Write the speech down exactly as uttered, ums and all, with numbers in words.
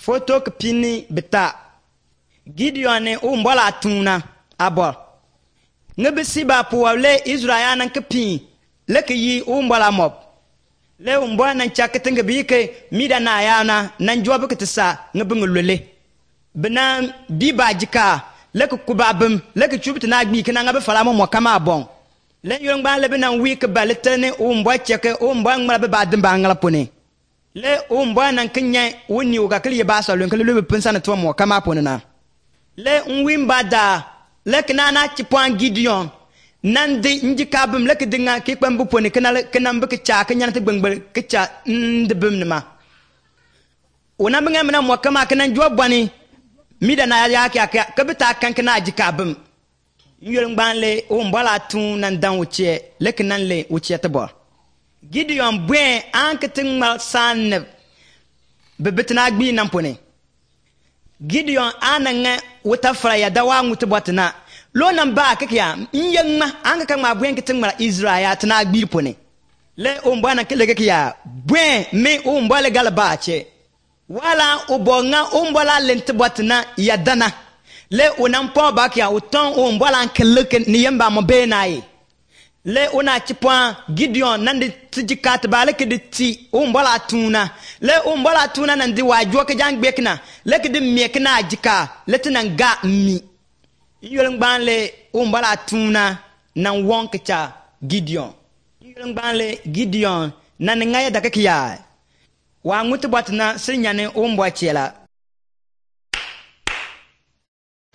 Foto kpini beta. Gideon ne umbola tuna abol. Ngabisi ba puwale Israel nan kpi leke yi umbola mob. Le umbola nan chakete ngabi ke mida na yana nan jobe ketsa ngabung lele. Bena biba jika leke kubabum leke chubita na gbi kana ngabe fala mo kama bon. Le yong ba le bena week baletene umbola cheke umbola ngala ba dimba ngala pone. Le umbola nan kenya woni uga kli ba so lon kli le pensa na to mo kama pone na. Le nwimba da leke nana chipwan Gideon nandi njikabum leke dinga kikpambu pone kana kana mbeke cha kanya te gbengbel kecha ndebum nima ona benga mena mo kama kana njo bwani mida na ya kya kya kabita kan kana jikabum yul ngbanle o mbala tun nan dan wuche leke nan le wuche te bo Gideon bwen anketing mal san bebetna gbi nan pone Gideon ananga wutafra ya dawa ngutu botna lo namba kakya nyengma anga kama bwen kitin mara Israel tana gbir pone le ombana kele kakya bwen me ombale galbache wala obonga ombola lente botna ya dana le onampo bakya uton ombola keleke ni yamba mo be nayi le ona chipwa Gideon nandi tijikat baleke de ti ombola tuna le ombola tuna nandi wajwo ke jangbekna le ke de mekna jika le tinanga mi yolngban le ombola tuna nan wonke cha Gideon yolngban le Gideon nan ngaya dakakya wa ngutu batna sinyane ombo chela